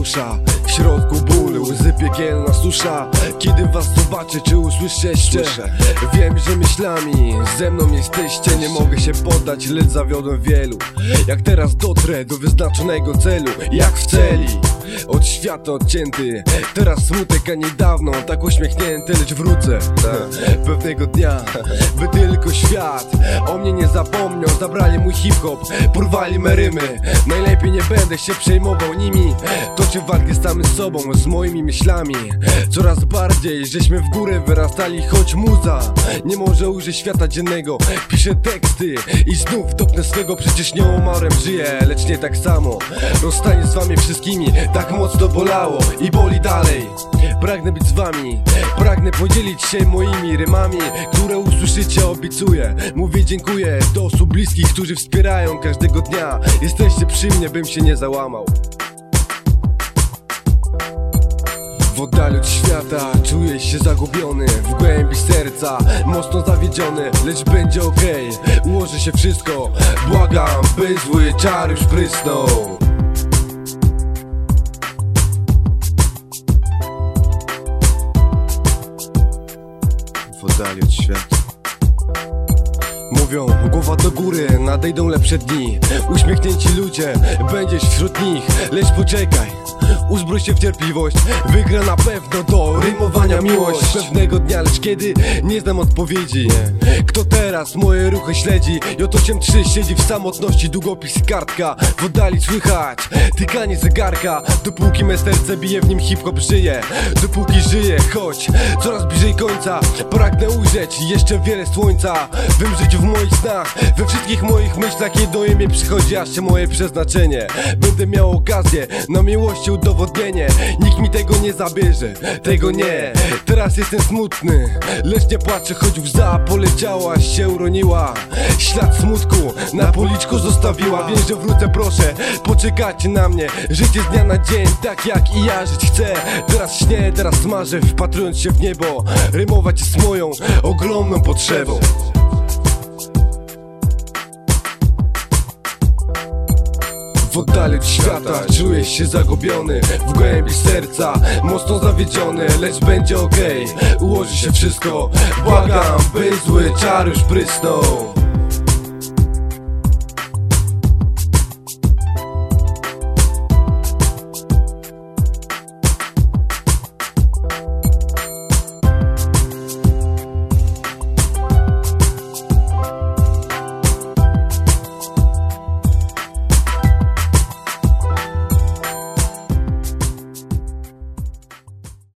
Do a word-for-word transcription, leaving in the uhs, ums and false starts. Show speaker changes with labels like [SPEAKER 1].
[SPEAKER 1] dusza, w środku ból, łzy piekielna susza. Kiedy was zobaczę, czy usłyszycie? Wiem, że myślami ze mną jesteście. Nie mogę się poddać, lecz zawiodłem wielu. Jak teraz dotrę do wyznaczonego celu, jak w celi, od świata odcięty. Teraz smutek, a niedawno tak uśmiechnięty. Lecz wrócę pewnego dnia, by tylko świat o mnie nie zapomniał. Zabrali mój hip-hop, porwali me rymy. Najlepiej nie będę się przejmował nimi. Toczę walkę z samym sobą, z moimi myślami. Coraz bardziej, żeśmy w górę wyrastali. Choć muza nie może ujrzeć świata dziennego. Piszę teksty i znów dopnę swego. Przecież nie umarłem, żyję, lecz nie tak samo. Rozstanie z wami wszystkimi tak mocno bolało i boli dalej. Pragnę być z wami, pragnę podzielić się moimi rymami, które usłyszycie, obiecuję. Mówię dziękuję do osób bliskich, którzy wspierają każdego dnia. Jesteście przy mnie, bym się nie załamał. W oddali od świata czuję się zagubiony, w głębi serca mocno zawiedziony. Lecz będzie okej, ułoży się wszystko. Błagam, by zły czar już prysnął. W oddali od świata mówią, głowa do góry, nadejdą lepsze dni. Uśmiechnięci ludzie, będziesz wśród nich. Lecz poczekaj, uzbrój się w cierpliwość. Wygra na pewno do rymowania miłość. Pewnego dnia, lecz kiedy? Nie znam odpowiedzi. Kto teraz moje ruchy śledzi? J osiem trzy siedzi w samotności, długopis kartka. W oddali słychać tykanie zegarka. Dopóki me serce bije, w nim hip-hop żyje. Dopóki żyję, choć coraz bliżej końca. Pragnę ujrzeć jeszcze wiele słońca. Bym żyć w moich snach, we wszystkich moich myślach. Jedno imię przychodzi, aż się moje przeznaczenie. Będę miał okazję na miłości udowodnienie. Nikt mi tego nie zabierze, tego nie. Teraz jestem smutny, lecz nie płaczę, choć łza poleciała, się uroniła. Ślad smutku na policzku zostawiła. Wiem, że wrócę, proszę, poczekajcie na mnie. Życie z dnia na dzień, tak jak i ja żyć chcę. Teraz śnię, teraz marzę, wpatrując się w niebo. Rymować jest moją ogromną potrzebą. W oddali od świata czuję się zagubiony, w głębi serca mocno zawiedziony. Lecz będzie okej, ułoży się wszystko. Błagam, by zły czar już prysnął.